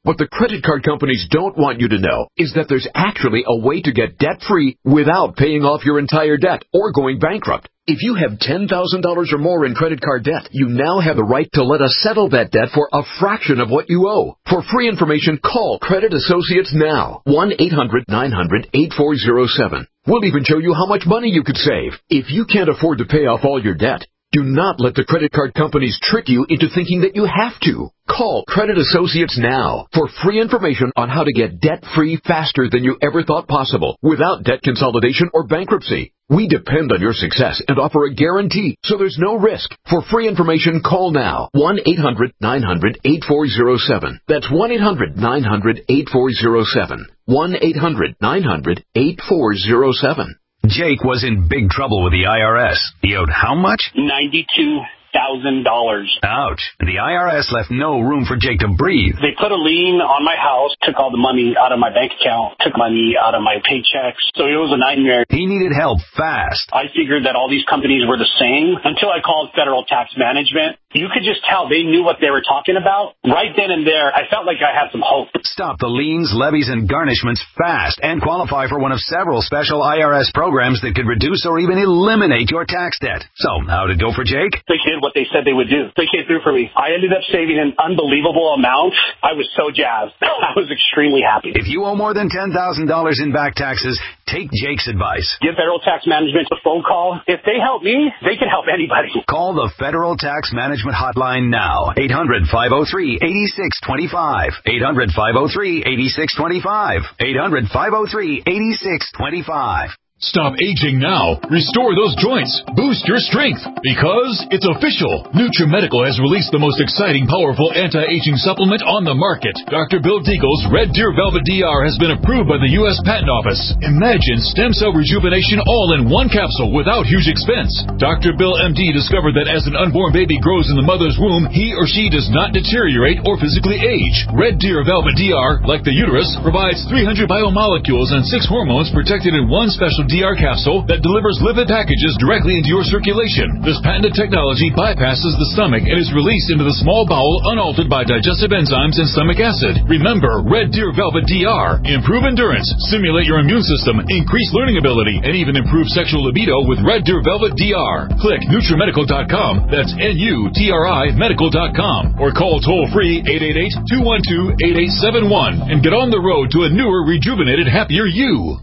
What the credit card companies don't want you to know is that there's actually a way to get debt-free without paying off your entire debt or going bankrupt. If you have ten thousand dollars or more in credit card debt, you now have the right to let us settle that debt for a fraction of what you owe. For free information, call Credit Associates now. one eight hundred nine hundred eight four zero seven. We'll even show you how much money you could save. If you can't afford to pay off all your debt, do not let the credit card companies trick you into thinking that you have to. Call Credit Associates now for free information on how to get debt-free faster than you ever thought possible without debt consolidation or bankruptcy. We depend on your success and offer a guarantee, so there's no risk. For free information, call now. one eight hundred nine hundred eight four zero seven. That's one eight hundred nine hundred eight four zero seven. one eight hundred nine hundred eight four zero seven. Jake was in big trouble with the I R S. He owed how much? ninety-two thousand dollars. Ouch. The I R S left no room for Jake to breathe. They put a lien on my house, took all the money out of my bank account, took money out of my paychecks. So it was a nightmare. He needed help fast. I figured that all these companies were the same until I called Federal Tax Management. You could just tell they knew what they were talking about. Right then and there, I felt like I had some hope. Stop the liens, levies, and garnishments fast and qualify for one of several special I R S programs that could reduce or even eliminate your tax debt. So, how'd it go for Jake? They did what they said they would do. They came through for me. I ended up saving an unbelievable amount. I was so jazzed. I was extremely happy. If you owe more than ten thousand dollars in back taxes, take Jake's advice. Give Federal Tax Management a phone call. If they help me, they can help anybody. Call the Federal Tax Management Hotline now. eight hundred five oh three eight six two five. eight hundred five oh three eight six two five. eight hundred five oh three eight six two five. Stop aging now. Restore those joints. Boost your strength. Because it's official. NutriMedical has released the most exciting, powerful anti-aging supplement on the market. Doctor Bill Deagle's Red Deer Velvet D R has been approved by the U S Patent Office. Imagine stem cell rejuvenation all in one capsule without huge expense. Doctor Bill M D discovered that as an unborn baby grows in the mother's womb, he or she does not deteriorate or physically age. Red Deer Velvet D R, like the uterus, provides three hundred biomolecules and six hormones protected in one special D R capsule that delivers lipid packages directly into your circulation. This patented technology bypasses the stomach and is released into the small bowel unaltered by digestive enzymes and stomach acid. Remember, Red Deer Velvet D R. Improve endurance, stimulate your immune system, increase learning ability, and even improve sexual libido with Red Deer Velvet D R. Click NutriMedical dot com, that's N U T R I medical dot com, or call toll-free eight eight eight, two one two, eight eight seven one and get on the road to a newer, rejuvenated, happier you.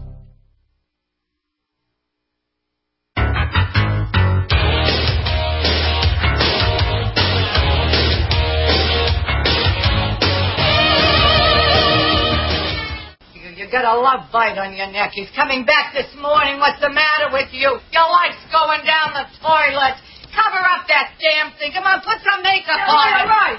Got a love bite on your neck. He's coming back this morning. What's the matter with you? Your life's going down the toilet. Cover up that damn thing. Come on, put some makeup yeah, on it. Right.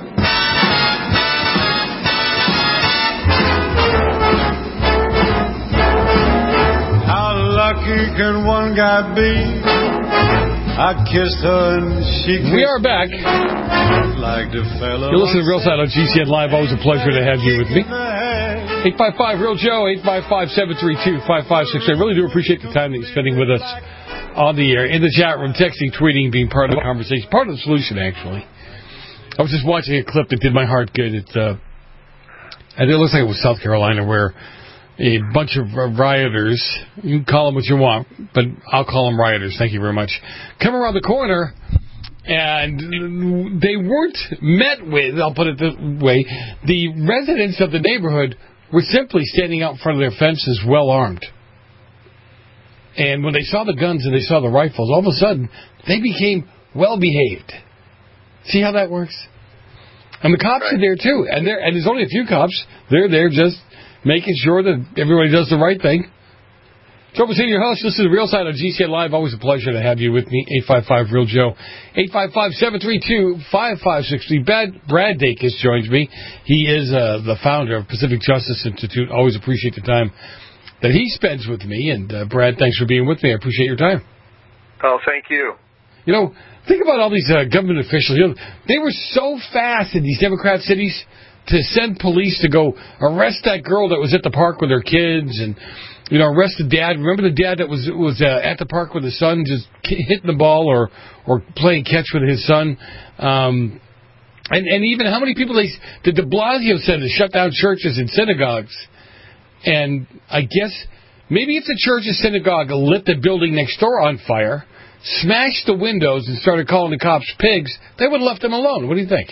How lucky can one guy be? I kissed her and she kissed We are back. Like the fellow. You're listening to Real Side on G C N Live. Always a pleasure to have you with me. eight five five Real Joe, eight five five, seven three two, five five six eight. I really do appreciate the time that you're spending with us on the air, in the chat room, texting, tweeting, being part of the conversation, part of the solution, actually. I was just watching a clip that did my heart good. It, uh, and it looks like it was South Carolina, where a bunch of rioters, you can call them what you want, but I'll call them rioters, thank you very much, come around the corner, and they weren't met with, I'll put it this way, the residents of the neighborhood were simply standing out in front of their fences well armed. And when they saw the guns and they saw the rifles, all of a sudden, they became well behaved. See how that works? And the cops right. are there too. And, and there's only a few cops. They're there just making sure that everybody does the right thing. Joe Bassini, your host. This is the Real Side on G C N Live. Always a pleasure to have you with me. eight five five Real Joe. eight five five, seven three two, five five six three. Brad, Brad Dacus joins me. He is uh, the founder of Pacific Justice Institute. Always appreciate the time that he spends with me. And, uh, Brad, thanks for being with me. I appreciate your time. Oh, thank you. You know, think about all these uh, government officials. You know, they were so fast in these Democrat cities to send police to go arrest that girl that was at the park with her kids and, you know, arrest the dad. Remember the dad that was was uh, at the park with his son, just hitting the ball or, or playing catch with his son? Um, And and even how many people they did de Blasio said to shut down churches and synagogues, and I guess maybe if the church or synagogue lit the building next door on fire, smashed the windows, and started calling the cops pigs, they would have left them alone. What do you think?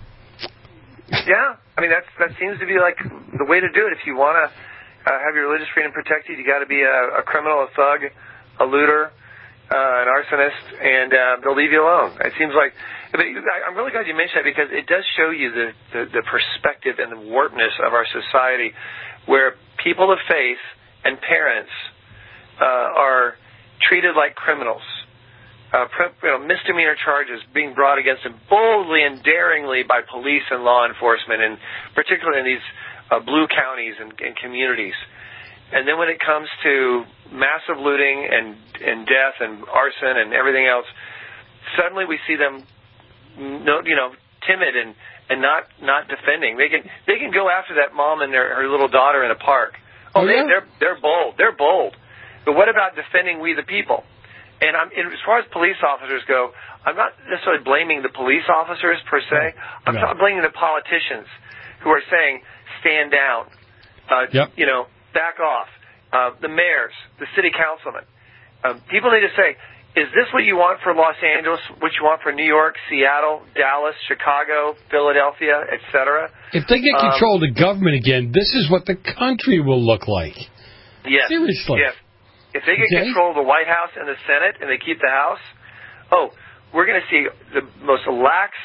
Yeah, I mean that's that seems to be like the way to do it. If you want to uh, have your religious freedom protected, you got to be a, a criminal, a thug, a looter, uh, an arsonist, and uh, they'll leave you alone. It seems like. I'm really glad you mentioned that because it does show you the, the, the perspective and the warpedness of our society, where people of faith and parents uh, are treated like criminals. Uh, you know, misdemeanor charges being brought against them boldly and daringly by police and law enforcement, and particularly in these uh, blue counties and, and communities. And then when it comes to massive looting and, and death and arson and everything else, suddenly we see them, no, you know, timid and, and not, not defending. They can they can go after that mom and their, her little daughter in a park. Oh, oh they, yeah? they're they're bold. They're bold. But what about defending we the people? And I'm, as far as police officers go, I'm not necessarily blaming the police officers per se. I'm No. not blaming the politicians who are saying stand down, uh, Yep. you know, back off. Uh, the mayors, the city councilmen. Um, people need to say, is this what you want for Los Angeles, what you want for New York, Seattle, Dallas, Chicago, Philadelphia, et cetera? If they get Um, control of the government again, this is what the country will look like. Yes. Seriously. Yes. If they get Okay. control of the White House and the Senate and they keep the House, oh, we're going to see the most lax,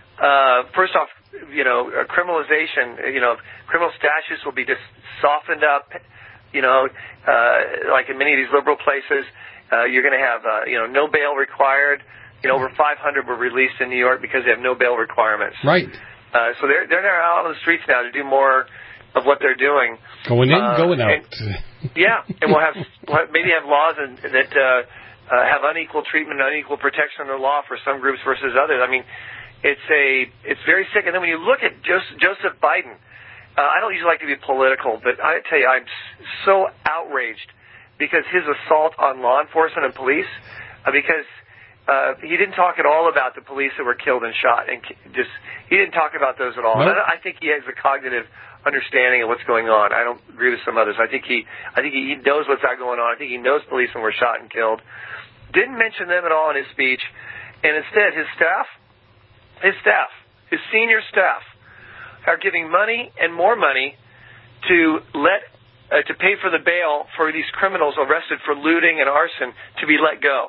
uh, first off, you know, uh, criminalization, you know, criminal statutes will be just softened up, you know, uh, like in many of these liberal places. Uh, you're going to have, uh, you know, no bail required. You know, over five hundred were released in New York because they have no bail requirements. Right. Uh, so they're they're now out on the streets now to do more of what they're doing. Going in, Uh, going out. and- Yeah, and we'll have we'll have- maybe have laws in, that uh, uh, have unequal treatment, unequal protection under law for some groups versus others. I mean, it's a it's very sick. And then when you look at Joseph, Joseph Biden, uh, I don't usually like to be political, but I tell you, I'm s- so outraged because his assault on law enforcement and police, uh, because uh, he didn't talk at all about the police that were killed and shot, and ki- just he didn't talk about those at all. Nope. And I, I think he has a cognitive understanding of what's going on. I don't agree with some others. I think he, I think he knows what's out going on. I think he knows policemen were shot and killed. Didn't mention them at all in his speech, and instead his staff, his staff, his senior staff, are giving money and more money to let uh, to pay for the bail for these criminals arrested for looting and arson to be let go.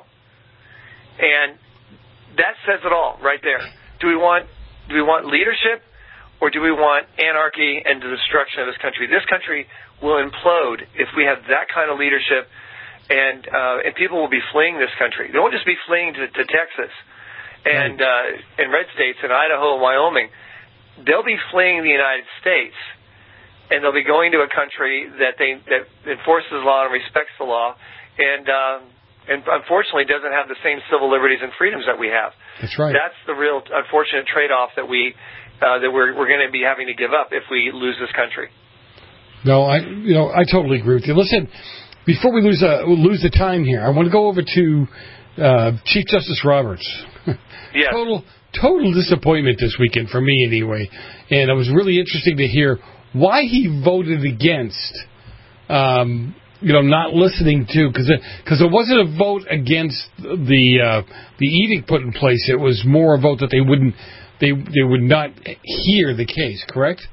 And that says it all right there. Do we want do we want leadership? Or do we want anarchy and the destruction of this country? This country will implode if we have that kind of leadership, and uh, and people will be fleeing this country. They won't just be fleeing to, to Texas and uh, and red states and Idaho and Wyoming. They'll be fleeing the United States, and they'll be going to a country that they that enforces law and respects the law, and uh, and unfortunately doesn't have the same civil liberties and freedoms that we have. That's right. That's the real unfortunate trade-off that we. Uh, that we're we're going to be having to give up if we lose this country. No, I you know I totally agree with you. Listen, before we lose uh, lose the time here, I want to go over to uh, Chief Justice Roberts. Yes. Total total disappointment this weekend for me anyway, and it was really interesting to hear why he voted against. Um, you know, not listening to because because it, it wasn't a vote against the uh, the edict put in place. It was more a vote that they wouldn't. They they would not hear the case, correct?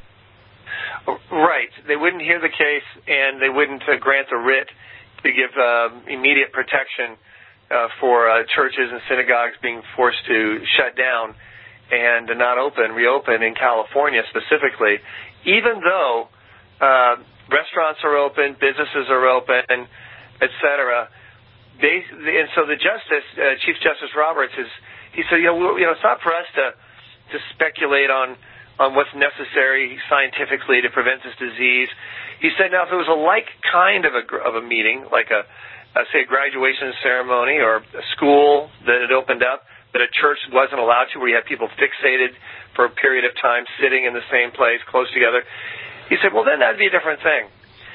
Right. They wouldn't hear the case, and they wouldn't uh, grant the writ to give uh, immediate protection uh, for uh, churches and synagogues being forced to shut down and to not open, reopen in California specifically, even though uh, restaurants are open, businesses are open, et cetera. They, and so the Justice, uh, Chief Justice Roberts, is he said, you know, we, you know, it's not for us to to speculate on, on what's necessary scientifically to prevent this disease. He said, now, if it was a like kind of a, of a meeting, like a, a, say, a graduation ceremony or a school that had opened up, that a church wasn't allowed to, where you had people fixated for a period of time sitting in the same place, close together, he said, well, then that'd be a different thing.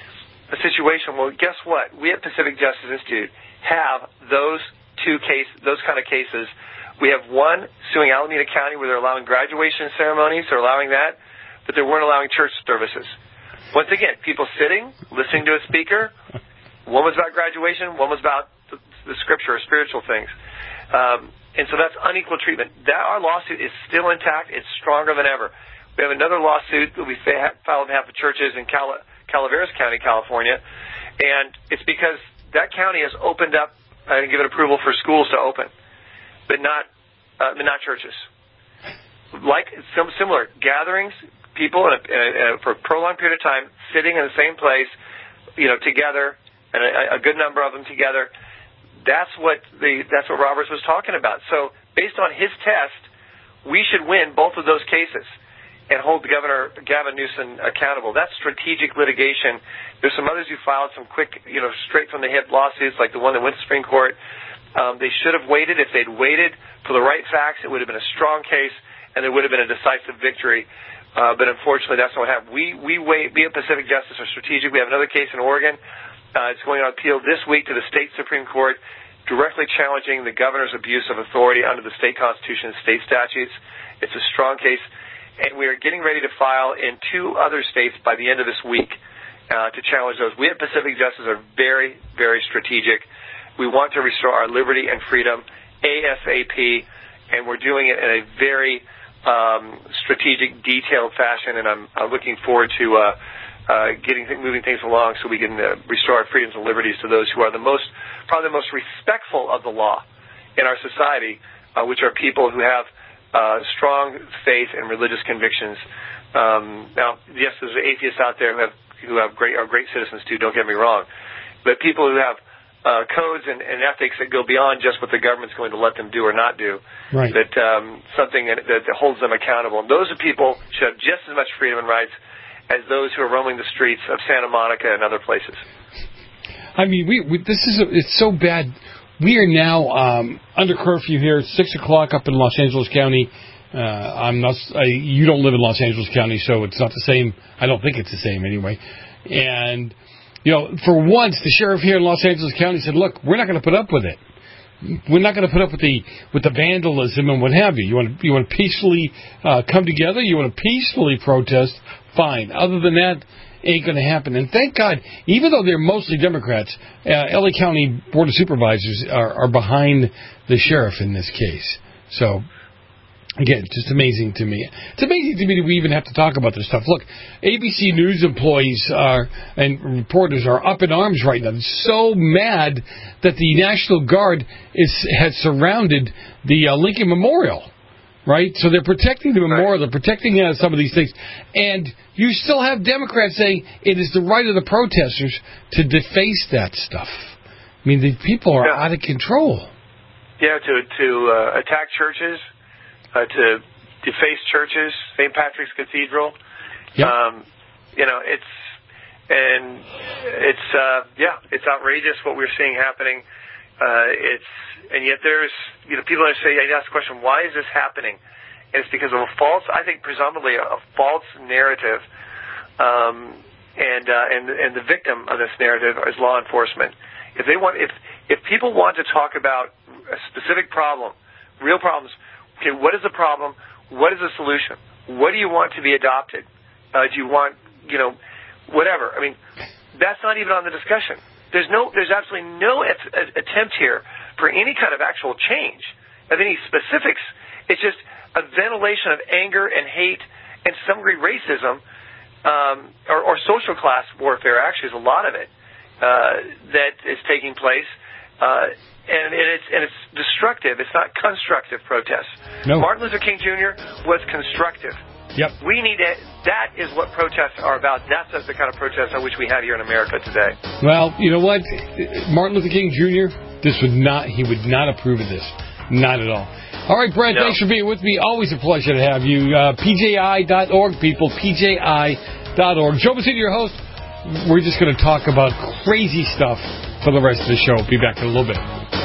A situation, well, guess what? We at Pacific Justice Institute have those two case, those kind of cases We have one suing Alameda County where they're allowing graduation ceremonies, they're allowing that, but they weren't allowing church services. Once again, people sitting, listening to a speaker. One was about graduation, one was about the, the scripture or spiritual things. Um, and so that's unequal treatment. That our lawsuit is still intact. It's stronger than ever. We have another lawsuit that we filed on behalf of churches in Cal- Calaveras County, California, and it's because that county has opened up and given approval for schools to open, but not uh, but not churches. Like some similar gatherings, people in a, in a, in a, for a prolonged period of time sitting in the same place, you know, together, and a, a good number of them together. That's what the that's what Roberts was talking about. So based on his test, we should win both of those cases and hold the Governor Gavin Newsom accountable. That's strategic litigation. There's some others who filed some quick, you know, straight from the hip lawsuits, like the one that went to Supreme Court. Um, they should have waited. If they'd waited for the right facts, it would have been a strong case, and there would have been a decisive victory. Uh, but unfortunately, that's not what happened. We we wait. We at Pacific Justice are strategic. We have another case in Oregon. Uh, it's going on appeal this week to the state Supreme Court, directly challenging the governor's abuse of authority under the state constitution and state statutes. It's a strong case. And we are getting ready to file in two other states by the end of this week uh, to challenge those. We at Pacific Justice are very, very strategic. We want to restore our liberty and freedom ASAP, and we're doing it in a very um, strategic, detailed fashion. And I'm, I'm looking forward to uh, uh, getting th- moving things along so we can uh, restore our freedoms and liberties to those who are the most, probably the most respectful of the law in our society, uh, which are people who have Uh, strong faith and religious convictions. Um, now, yes, there's atheists out there who have who have great are great citizens too. Don't get me wrong, but people who have uh, codes and, and ethics that go beyond just what the government's going to let them do or not do. Right. That um, something that, that holds them accountable. And those are people who should have just as much freedom and rights as those who are roaming the streets of Santa Monica and other places. I mean, we, we this is a, it's so bad. We are now um, under curfew here. It's six o'clock up in Los Angeles County. Uh, I'm not. I, you don't live in Los Angeles County, so it's not the same. I don't think it's the same anyway. And you know, for once, the sheriff here in Los Angeles County said, "Look, we're not going to put up with it. We're not going to put up with the with the vandalism and what have you. You want to you want to peacefully uh, come together. You want to peacefully protest. Fine. Other than that, ain't going to happen." And thank God, even though they're mostly Democrats, uh, L A County Board of Supervisors are, are behind the sheriff in this case. So, again, just amazing to me. It's amazing to me that we even have to talk about this stuff. Look, A B C News employees are and reporters are up in arms right now. They're so mad that the National Guard is has surrounded the uh, Lincoln Memorial. Right? So they're protecting the memorial, they're protecting uh, some of these things. And you still have Democrats saying it is the right of the protesters to deface that stuff. I mean, the people are yeah. out of control. Yeah, to to uh, attack churches, uh, to deface churches, Saint Patrick's Cathedral. Yep. Um, you know, it's, and it's, uh, yeah, it's outrageous what we're seeing happening. Uh, it's, and yet there's, you know, people that say, I ask the question, why is this happening? And it's because of a false, I think presumptively a, a false narrative, um, and, uh, and, and the victim of this narrative is law enforcement. If they want, if, if people want to talk about a specific problem, real problems, okay, what is the problem? What is the solution? What do you want to be adopted? Uh, do you want, you know, whatever? I mean, that's not even on the discussion. There's no, there's absolutely no at- attempt here for any kind of actual change of any specifics. It's just a ventilation of anger and hate and to some degree racism, um, or, or social class warfare. Actually, there's a lot of it uh, that is taking place, uh, and, and it's and it's destructive. It's not constructive protest. No. Martin Luther King Junior was constructive. Yep. We need it. That is what protests are about. That's the kind of protest I wish we had here in America today. Well, you know what? Martin Luther King Junior, this would not, he would not approve of this. Not at all. All right, Brad, no. Thanks for being with me. Always a pleasure to have you. Uh, P J I dot org, people. P J I dot org. Joe Basini, your host. We're just going to talk about crazy stuff for the rest of the show. Be back in a little bit.